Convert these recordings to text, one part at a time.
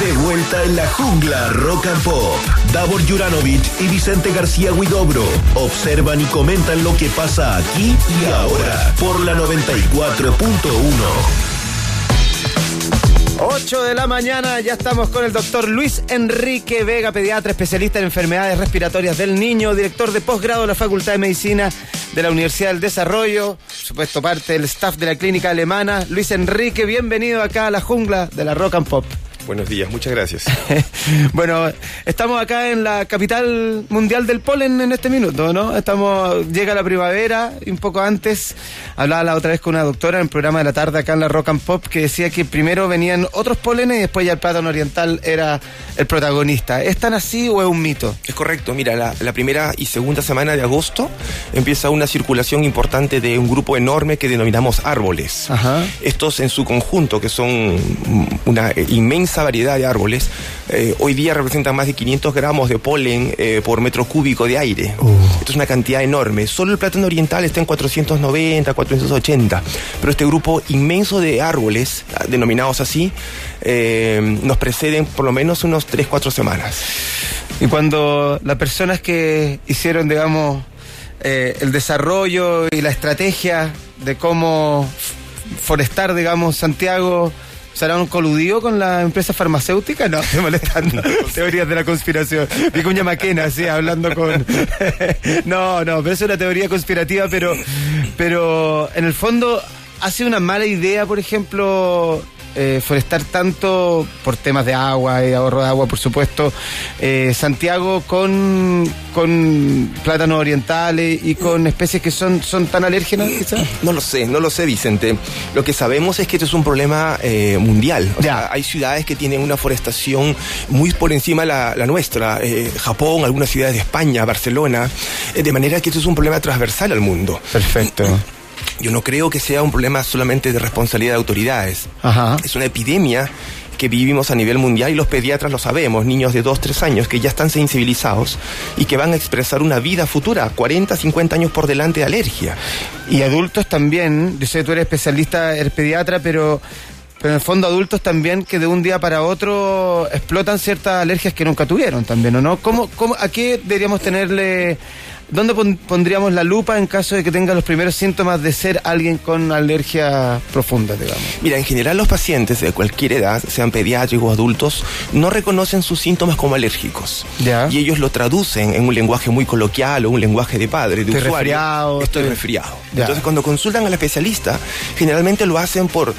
De vuelta en la jungla Rock and Pop. Davor Juranovic y Vicente García Huidobro observan y comentan lo que pasa aquí y ahora por la 94.1. 8 de la mañana, ya estamos con el doctor Luis Enrique Vega, pediatra, especialista en enfermedades respiratorias del niño, director de posgrado de la Facultad de Medicina de la Universidad del Desarrollo, por supuesto parte del staff de la clínica alemana. Luis Enrique, bienvenido acá a la jungla de la Rock and Pop. Buenos días, muchas gracias. Bueno, estamos acá en la capital mundial del polen en este minuto, ¿no? Llega la primavera, y un poco antes hablaba la otra vez con una doctora en el programa de la tarde acá en la Rock and Pop, que decía que primero venían otros pólenes y después ya el plátano oriental era el protagonista. ¿Es tan así o es un mito? Es correcto, mira, la primera y segunda semana de agosto empieza una circulación importante de un grupo enorme que denominamos árboles. Ajá. Estos en su conjunto, que son una inmensa variedad de árboles, hoy día representan más de 500 gramos de polen por metro cúbico de aire. Esto es una cantidad enorme. Solo el plátano oriental está en 490, 480, pero este grupo inmenso de árboles, denominados así, nos preceden por lo menos unos 3-4 semanas. Y cuando las personas que hicieron, digamos, el desarrollo y la estrategia de cómo forestar, digamos, Santiago, ¿será un coludido con la empresa farmacéutica? No, estoy molestando. Teorías de la conspiración. Vicuña Maquena, sí, hablando con... No, pero es una teoría conspirativa, pero en el fondo ha sido una mala idea, por ejemplo, forestar tanto por temas de agua y de ahorro de agua, por supuesto, Santiago con plátanos orientales y con especies que son tan alérgenas, quizás. No lo sé, Vicente. Lo que sabemos es que esto es un problema mundial. O sea, hay ciudades que tienen una forestación muy por encima de la nuestra. Japón, algunas ciudades de España, Barcelona. De manera que esto es un problema transversal al mundo. Perfecto. Yo no creo que sea un problema solamente de responsabilidad de autoridades. Ajá. Es una epidemia que vivimos a nivel mundial y los pediatras lo sabemos, niños de 2-3 años que ya están sensibilizados y que van a expresar una vida futura, 40-50 años por delante de alergia. Y adultos también, yo sé que tú eres especialista, eres pediatra, pero en el fondo adultos también que de un día para otro explotan ciertas alergias que nunca tuvieron también, ¿o no? ¿A qué deberíamos tenerle... ¿Dónde pondríamos la lupa en caso de que tenga los primeros síntomas de ser alguien con alergia profunda, digamos? Mira, en general los pacientes de cualquier edad, sean pediátricos o adultos, no reconocen sus síntomas como alérgicos. ¿Ya? Y ellos lo traducen en un lenguaje muy coloquial o un lenguaje de padre, de usuario. Estoy resfriado. Ya. Entonces, cuando consultan al especialista, generalmente lo hacen por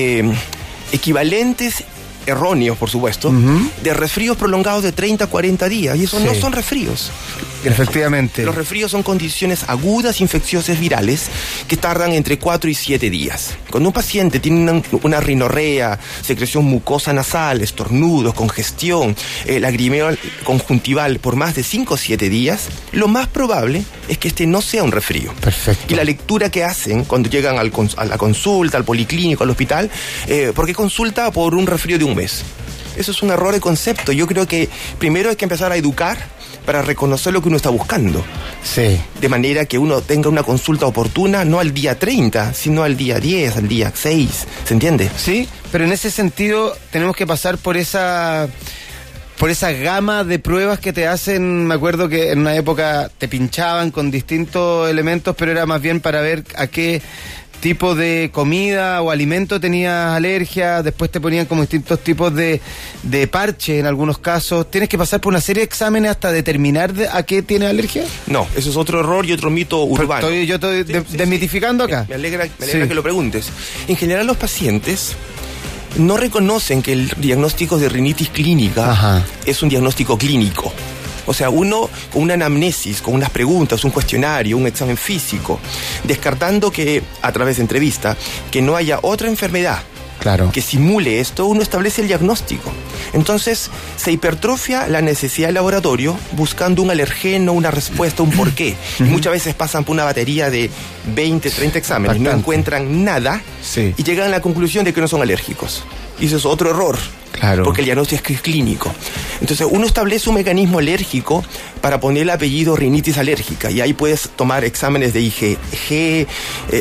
equivalentes erróneos, por supuesto, de resfríos prolongados de 30-40 días, y eso no son resfríos. Efectivamente. Los resfríos son condiciones agudas infecciosas virales que tardan entre 4 y 7 días. Cuando un paciente tiene una rinorrea, secreción mucosa nasal, estornudos, congestión, lagrimeo conjuntival por más de 5 o 7 días, lo más probable es que este no sea un resfrío. Perfecto. Y la lectura que hacen cuando llegan a la consulta, al policlínico, al hospital, ¿por qué consulta por un resfrío de un mes? Eso es un error de concepto. Yo creo que primero hay que empezar a educar para reconocer lo que uno está buscando. Sí. De manera que uno tenga una consulta oportuna, no al día 30, sino al día 10, al día 6. ¿Se entiende? Sí, pero en ese sentido tenemos que pasar por esa gama de pruebas que te hacen. Me acuerdo que en una época te pinchaban con distintos elementos, pero era más bien para ver a qué tipo de comida o alimento tenías alergia. Después te ponían como distintos tipos de parches en algunos casos. ¿Tienes que pasar por una serie de exámenes hasta determinar a qué tienes alergia? No, eso es otro error y otro mito urbano. Estoy desmitificando acá. Me alegra que lo preguntes. En general los pacientes no reconocen que el diagnóstico de rinitis clínica es un diagnóstico clínico. O sea, uno con una anamnesis, con unas preguntas, un cuestionario, un examen físico, descartando que, a través de entrevista, que no haya otra enfermedad que simule esto, uno establece el diagnóstico. Entonces, se hipertrofia la necesidad del laboratorio buscando un alergeno, una respuesta, un porqué. Y muchas veces pasan por una batería de 20, 30 exámenes, no encuentran nada y llegan a la conclusión de que no son alérgicos. Y eso es otro error. Claro. Porque el diagnóstico es clínico. Entonces, uno establece un mecanismo alérgico para poner el apellido rinitis alérgica. Y ahí puedes tomar exámenes de IgG,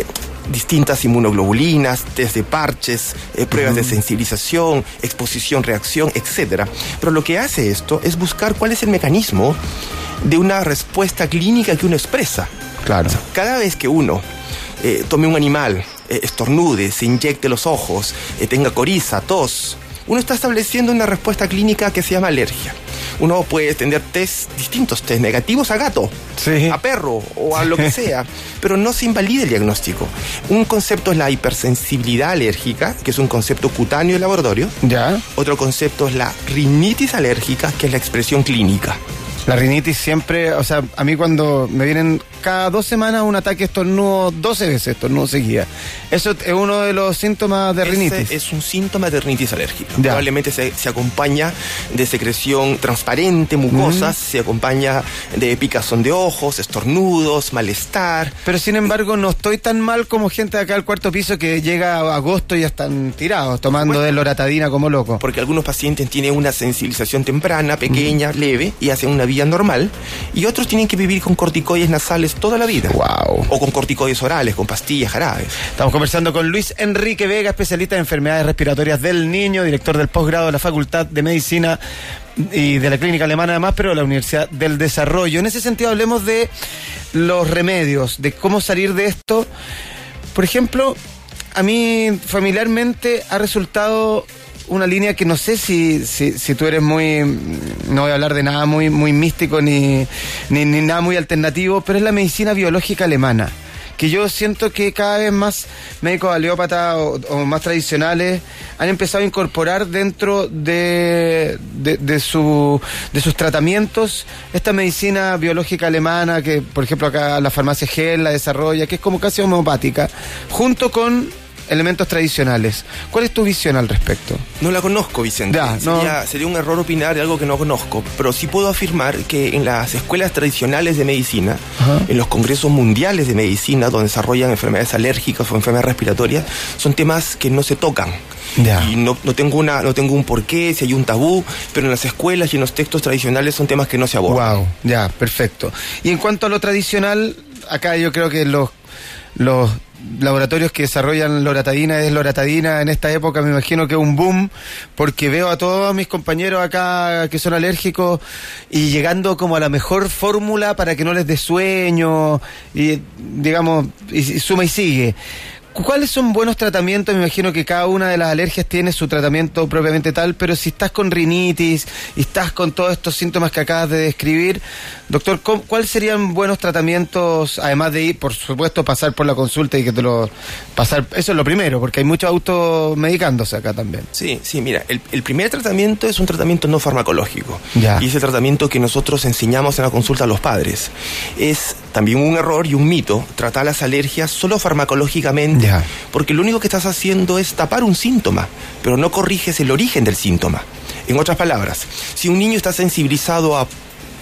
distintas inmunoglobulinas, test de parches, pruebas de sensibilización, exposición, reacción, etc. Pero lo que hace esto es buscar cuál es el mecanismo de una respuesta clínica que uno expresa. Claro. O sea, cada vez que uno tome un animal, estornude, se inyecte los ojos, tenga coriza, tos, uno está estableciendo una respuesta clínica que se llama alergia. Uno puede tener distintos test negativos a gato, sí, a perro o a lo que sea, pero no se invalida el diagnóstico. Un concepto es la hipersensibilidad alérgica, que es un concepto cutáneo de laboratorio. Ya. Otro concepto es la rinitis alérgica, que es la expresión clínica. La rinitis siempre, o sea, a mí cuando me vienen cada 2 semanas un ataque estornudo, 12 veces estornudo seguida. Eso es uno de los síntomas de rinitis. Ese es un síntoma de rinitis alérgica. Ya. Probablemente se acompaña de secreción transparente, mucosas, se acompaña de picazón de ojos, estornudos, malestar. Pero sin embargo no estoy tan mal como gente de acá al cuarto piso que llega a agosto y ya están tirados, tomando de loratadina como loco. Porque algunos pacientes tienen una sensibilización temprana, pequeña, leve, y hacen una vía normal, y otros tienen que vivir con corticoides nasales toda la vida. Wow. O con corticoides orales, con pastillas, jarabes. Estamos conversando con Luis Enrique Vega, especialista en enfermedades respiratorias del niño, director del posgrado de la Facultad de Medicina y de la Clínica Alemana además, pero de la Universidad del Desarrollo. En ese sentido hablemos de los remedios, de cómo salir de esto. Por ejemplo, a mí familiarmente ha resultado una línea que no sé si tú eres muy, no voy a hablar de nada muy místico ni nada muy alternativo, pero es la medicina biológica alemana, que yo siento que cada vez más médicos aleópatas o más tradicionales han empezado a incorporar dentro de sus tratamientos esta medicina biológica alemana que, por ejemplo, acá la farmacia Gel la desarrolla, que es como casi homeopática, junto con elementos tradicionales. ¿Cuál es tu visión al respecto? No la conozco, Vicente. Sería un error opinar de algo que no conozco, pero sí puedo afirmar que en las escuelas tradicionales de medicina, en los congresos mundiales de medicina, donde desarrollan enfermedades alérgicas o enfermedades respiratorias, son temas que no se tocan. Y no tengo un porqué, si hay un tabú, pero en las escuelas y en los textos tradicionales son temas que no se abordan. Wow, ya, perfecto. Y en cuanto a lo tradicional, acá yo creo que los laboratorios que desarrollan loratadina en esta época me imagino que es un boom, porque veo a todos mis compañeros acá que son alérgicos y llegando como a la mejor fórmula para que no les dé sueño y digamos, y suma y sigue. ¿Cuáles son buenos tratamientos? Me imagino que cada una de las alergias tiene su tratamiento propiamente tal, pero si estás con rinitis y estás con todos estos síntomas que acabas de describir, doctor, ¿cuáles serían buenos tratamientos? Además de ir, por supuesto, pasar por la consulta y que eso es lo primero, porque hay muchos automedicándose acá también. Sí, mira, el primer tratamiento es un tratamiento no farmacológico. Ya. Y es el tratamiento que nosotros enseñamos en la consulta a los padres. Es también un error y un mito tratar las alergias solo farmacológicamente. Ya. Porque lo único que estás haciendo es tapar un síntoma, pero no corriges el origen del síntoma. En otras palabras, si un niño está sensibilizado a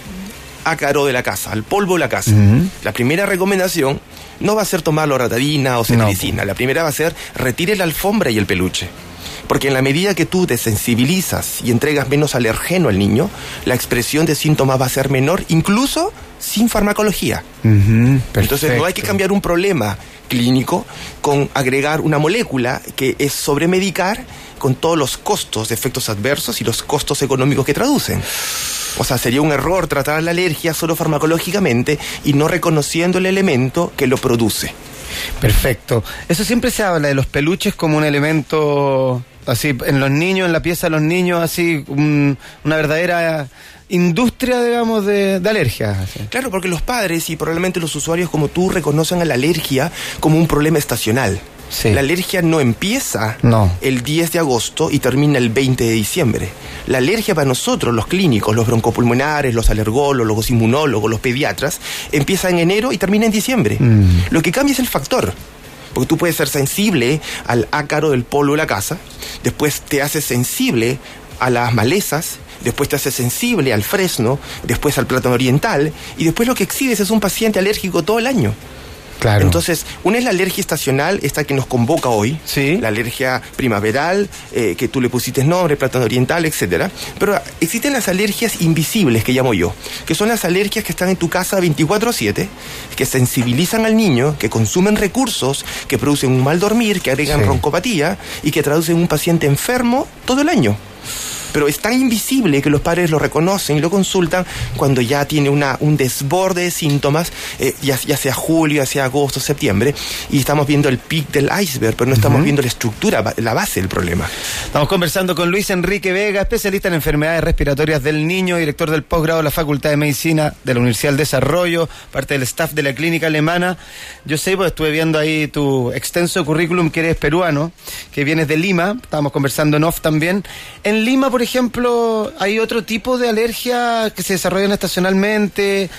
ácaro de la casa, al polvo de la casa, la primera recomendación no va a ser tomar loratadina o cetiricina. La primera va a ser retire la alfombra y el peluche. Porque en la medida que tú desensibilizas y entregas menos alergeno al niño, la expresión de síntomas va a ser menor, incluso sin farmacología. Entonces no hay que cambiar un problema clínico con agregar una molécula que es sobremedicar con todos los costos de efectos adversos y los costos económicos que traducen. O sea, sería un error tratar la alergia solo farmacológicamente y no reconociendo el elemento que lo produce. Perfecto. Eso siempre se habla de los peluches como un elemento así en los niños, en la pieza de los niños, así una verdadera industria, digamos, de alergias. Así. Claro, porque los padres y probablemente los usuarios como tú reconocen a la alergia como un problema estacional. Sí. La alergia no empieza el 10 de agosto y termina el 20 de diciembre. La alergia para nosotros, los clínicos, los broncopulmonares, los alergólogos, los inmunólogos, los pediatras, empieza en enero y termina en diciembre. Lo que cambia es el factor. Porque tú puedes ser sensible al ácaro del polvo de la casa, después te haces sensible a las malezas, después te haces sensible al fresno, después al plátano oriental, y después lo que exhibes es un paciente alérgico todo el año. Claro. Entonces, una es la alergia estacional, esta que nos convoca hoy, sí, la alergia primaveral, que tú le pusiste nombre, plátano oriental, etcétera. Pero existen las alergias invisibles, que llamo yo, que son las alergias que están en tu casa 24/7, que sensibilizan al niño, que consumen recursos, que producen un mal dormir, que agregan roncopatía y que traducen un paciente enfermo todo el año. Pero es tan invisible que los padres lo reconocen y lo consultan cuando ya tiene un desborde de síntomas, ya sea julio, ya sea agosto, septiembre, y estamos viendo el pic del iceberg, pero no estamos viendo la estructura, la base del problema. Estamos conversando con Luis Enrique Vega, especialista en enfermedades respiratorias del niño, director del posgrado de la Facultad de Medicina de la Universidad del Desarrollo, parte del staff de la clínica alemana. Yo sé, pues estuve viendo ahí tu extenso currículum, que eres peruano, que vienes de Lima, estábamos conversando en off también. En Lima, por ejemplo, ¿hay otro tipo de alergia que se desarrollan estacionalmente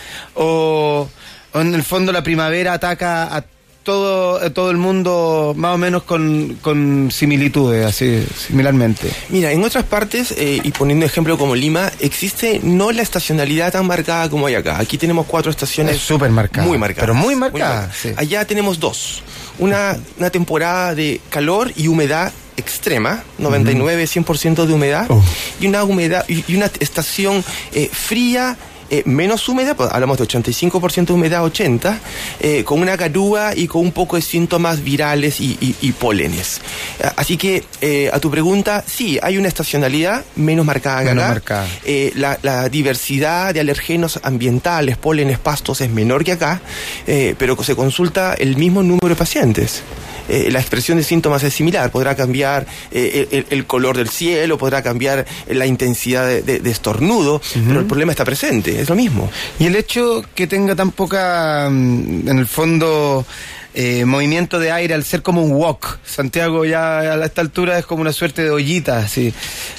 o en el fondo la primavera ataca a todo el mundo más o menos con similitudes, así, similarmente? Mira, en otras partes, y poniendo ejemplo como Lima, existe no la estacionalidad tan marcada como hay acá. Aquí tenemos 4 estaciones súper marcadas. Muy marcadas. Pero muy marcadas. Sí. Allá tenemos 2. Una temporada de calor y humedad extrema, 99-100% de humedad, y una estación fría, menos húmeda, pues hablamos de 85% de humedad, 80%, con una garúa y con un poco de síntomas virales y pólenes. Así que, a tu pregunta, sí, hay una estacionalidad menos marcada que acá. La diversidad de alergenos ambientales, pólenes, pastos, es menor que acá, pero se consulta el mismo número de pacientes. La expresión de síntomas es similar, podrá cambiar el color del cielo, podrá cambiar la intensidad de estornudo, pero el problema está presente, es lo mismo. Y el hecho que tenga tan poca, en el fondo, movimiento de aire, al ser como un wok, Santiago ya a esta altura es como una suerte de ollita, así,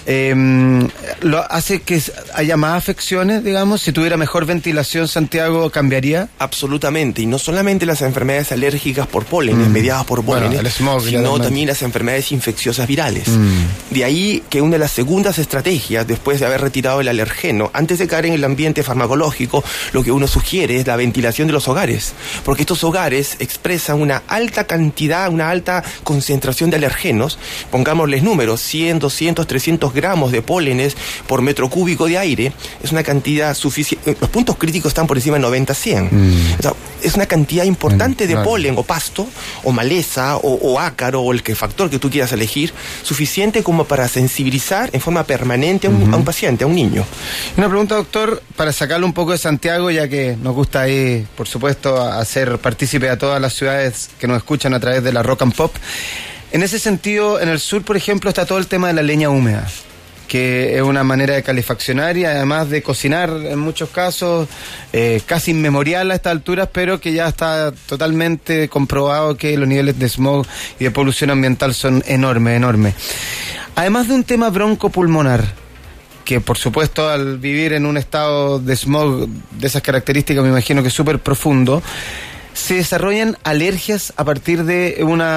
lo hace que haya más afecciones, digamos. Si tuviera mejor ventilación, Santiago, ¿cambiaría? Absolutamente, y no solamente las enfermedades alérgicas por pólenes, mediadas por pólenes, el smog, sino también las enfermedades infecciosas virales. De ahí que una de las segundas estrategias, después de haber retirado el alergeno, antes de caer en el ambiente farmacológico, lo que uno sugiere es la ventilación de los hogares, porque estos hogares expresan una alta cantidad, una alta concentración de alergenos. Pongámosles números: 100, 200, 300 gramos de pólenes por metro cúbico de aire. Es una cantidad suficiente. Los puntos críticos están por encima de 90, 100. O sea, es una cantidad importante de polen o pasto o maleza o ácaro o el factor que tú quieras elegir, suficiente como para sensibilizar en forma permanente a un paciente, a un niño. Una pregunta, doctor, para sacarlo un poco de Santiago, ya que nos gusta ahí, por supuesto, hacer partícipe a todas las ciudades que nos escuchan a través de la Rock and Pop. En ese sentido, en el sur, por ejemplo, está todo el tema de la leña húmeda, que es una manera de calefaccionar y además de cocinar en muchos casos, casi inmemorial a estas alturas, pero que ya está totalmente comprobado que los niveles de smog y de polución ambiental son enormes. Además de un tema broncopulmonar, que por supuesto al vivir en un estado de smog de esas características me imagino que es súper profundo, ¿se desarrollan alergias a partir de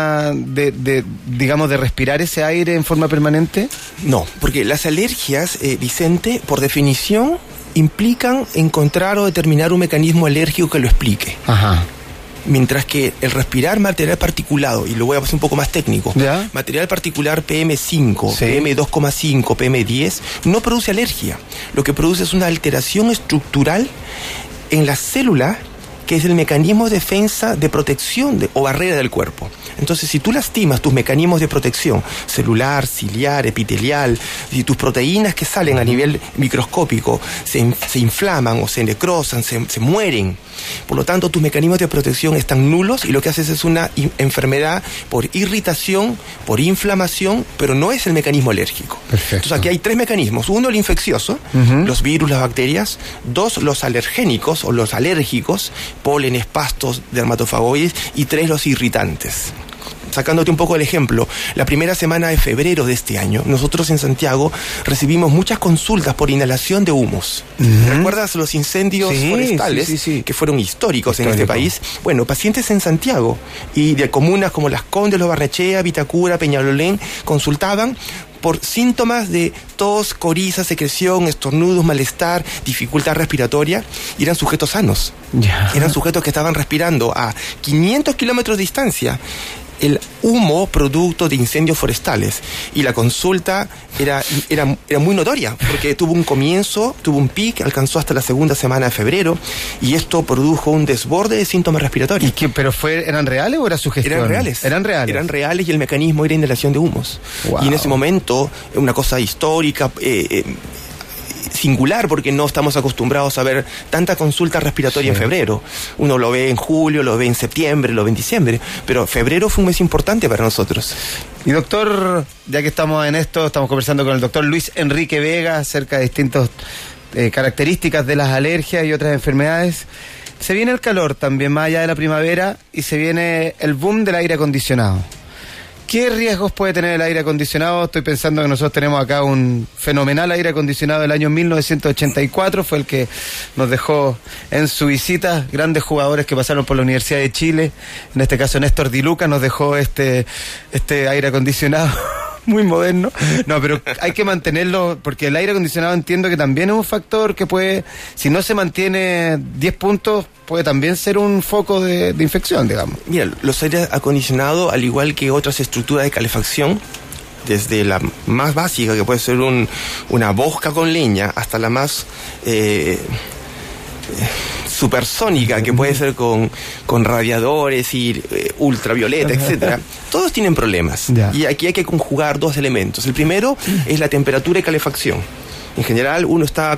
digamos, de respirar ese aire en forma permanente? No, porque las alergias, Vicente, por definición, implican encontrar o determinar un mecanismo alérgico que lo explique. Ajá. Mientras que el respirar material particulado, y lo voy a pasar un poco más técnico, ¿ya? Material particular PM5, sí, PM2,5, PM10, no produce alergia. Lo que produce es una alteración estructural en la célula, que es el mecanismo de defensa, de protección o barrera del cuerpo. Entonces, si tú lastimas tus mecanismos de protección celular, ciliar, epitelial, si tus proteínas que salen a nivel microscópico se inflaman o se necrosan, se mueren, por lo tanto tus mecanismos de protección están nulos y lo que haces es una enfermedad por irritación, por inflamación, pero no es el mecanismo alérgico. Perfecto. Entonces aquí hay 3 mecanismos: 1, el infeccioso, los virus, las bacterias; 2, los alergénicos o los alérgicos, pólenes, pastos, dermatofagoides; y 3, los irritantes. Sacándote un poco el ejemplo, la primera semana de febrero de este año, nosotros en Santiago recibimos muchas consultas por inhalación de humos. ¿Recuerdas los incendios forestales que fueron históricos en este país? Bueno, pacientes en Santiago y de comunas como Las Condes, Los Barnechea, Vitacura, Peñalolén consultaban por síntomas de tos, coriza, secreción, estornudos, malestar, dificultad respiratoria, y eran sujetos sanos. Eran sujetos que estaban respirando a 500 kilómetros de distancia el humo producto de incendios forestales, y la consulta era muy notoria, porque tuvo un comienzo, tuvo un pic, alcanzó hasta la segunda semana de febrero, y esto produjo un desborde de síntomas respiratorios. ¿Pero eran reales o era sugestión? Eran reales, y el mecanismo era inhalación de humos. Wow. Y en ese momento, una cosa histórica, singular, porque no estamos acostumbrados a ver tanta consulta respiratoria en febrero. Uno lo ve en julio, lo ve en septiembre, lo ve en diciembre, pero febrero fue un mes importante para nosotros. Y doctor, ya que estamos en esto, estamos conversando con el doctor Luis Enrique Vega acerca de distintas características de las alergias y otras enfermedades. Se viene el calor también, más allá de la primavera, y se viene el boom del aire acondicionado. ¿Qué riesgos puede tener el aire acondicionado? Estoy pensando que nosotros tenemos acá un fenomenal aire acondicionado del año 1984, fue el que nos dejó en su visita grandes jugadores que pasaron por la Universidad de Chile. En este caso Néstor Di Luca nos dejó este aire acondicionado muy moderno. No, pero hay que mantenerlo, porque el aire acondicionado entiendo que también es un factor que puede, si no se mantiene 10 puntos, puede también ser un foco de infección, digamos. Mira, los aires acondicionados, al igual que otras estructuras de calefacción, desde la más básica, que puede ser una bosca con leña, hasta la más supersónica, que puede ser con radiadores y ultravioleta, etcétera. Todos tienen problemas. Y aquí hay que conjugar dos elementos. El primero es la temperatura y calefacción. En general, uno está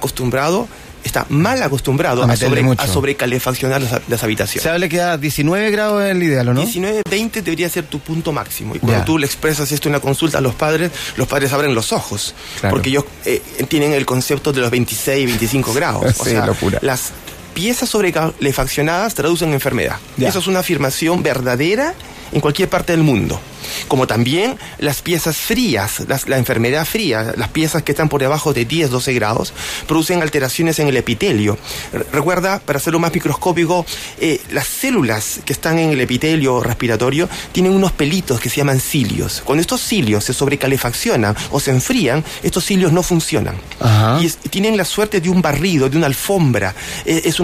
mal acostumbrado a sobrecalefaccionar las habitaciones. Se habla que a 19 grados es el ideal, ¿o no? 19, 20 debería ser tu punto máximo. Y cuando tú le expresas esto en una consulta a los padres abren los ojos. Claro. Porque ellos tienen el concepto de los 26, 25 grados. O sea, locura. Las piezas sobrecalefaccionadas traducen enfermedad. Eso es una afirmación verdadera en cualquier parte del mundo. Como también las piezas frías, la enfermedad fría, las piezas que están por debajo de 10, 12 grados, producen alteraciones en el epitelio. Recuerda, para hacerlo más microscópico, las células que están en el epitelio respiratorio tienen unos pelitos que se llaman cilios. Cuando estos cilios se sobrecalefaccionan o se enfrían, estos cilios no funcionan. Y tienen la suerte de un barrido, de una alfombra. Es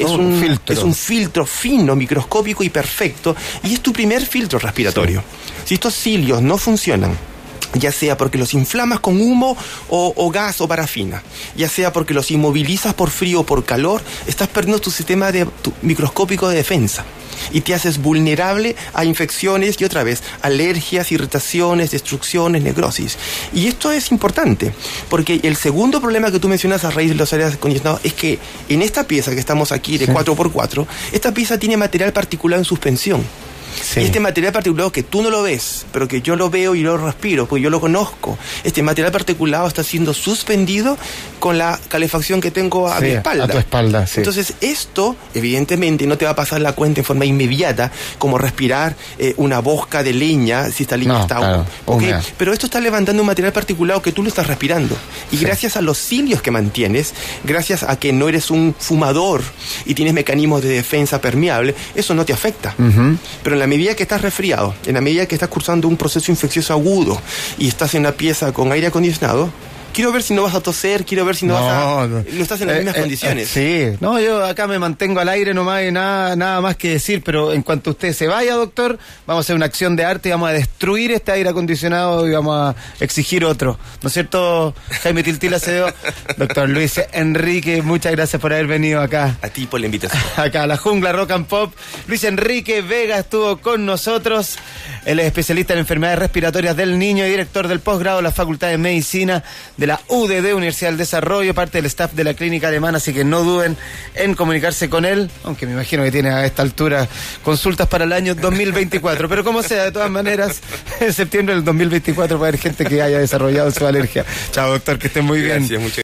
un filtro fino, microscópico y perfecto, y es tu primer filtro respiratorio. Si estos cilios no funcionan, ya sea porque los inflamas con humo o gas o parafina, ya sea porque los inmovilizas por frío o por calor, estás perdiendo tu sistema microscópico de defensa y te haces vulnerable a infecciones y otra vez alergias, irritaciones, destrucciones, necrosis. Y esto es importante porque el segundo problema que tú mencionas a raíz de los aires acondicionados es que en esta pieza que estamos aquí de 4x4, esta pieza tiene material particulado en suspensión. Y este material particulado que tú no lo ves, pero que yo lo veo y lo respiro, porque yo lo conozco, este material particulado está siendo suspendido con la calefacción que tengo a mi espalda. A tu espalda, sí. Entonces esto, evidentemente, no te va a pasar la cuenta en forma inmediata, como respirar una bosca de leña, si esta leña está claro, ¿okay? Pero esto está levantando un material particulado que tú lo estás respirando. Y gracias a los cilios que mantienes, gracias a que no eres un fumador y tienes mecanismos de defensa permeable, eso no te afecta. Pero en la medida que estás resfriado, en la medida que estás cursando un proceso infeccioso agudo y estás en una pieza con aire acondicionado, quiero ver si no vas a toser, quiero ver si no estás en las mismas condiciones. Yo acá me mantengo al aire nomás y nada más que decir, pero en cuanto usted se vaya, doctor, vamos a hacer una acción de arte y vamos a destruir este aire acondicionado y vamos a exigir otro. ¿No es cierto, Jaime Tiltil Acevedo? Doctor Luis Enrique, muchas gracias por haber venido acá. A ti por la invitación. Acá a la jungla Rock and Pop. Luis Enrique Vega estuvo con nosotros. Él es especialista en enfermedades respiratorias del niño y director del posgrado de la Facultad de Medicina de la UDD, Universidad del Desarrollo, parte del staff de la clínica alemana, así que no duden en comunicarse con él, aunque me imagino que tiene a esta altura consultas para el año 2024, pero como sea, de todas maneras, en septiembre del 2024 va a haber gente que haya desarrollado su alergia. Chao, doctor, que estén muy bien. Gracias, muchas gracias.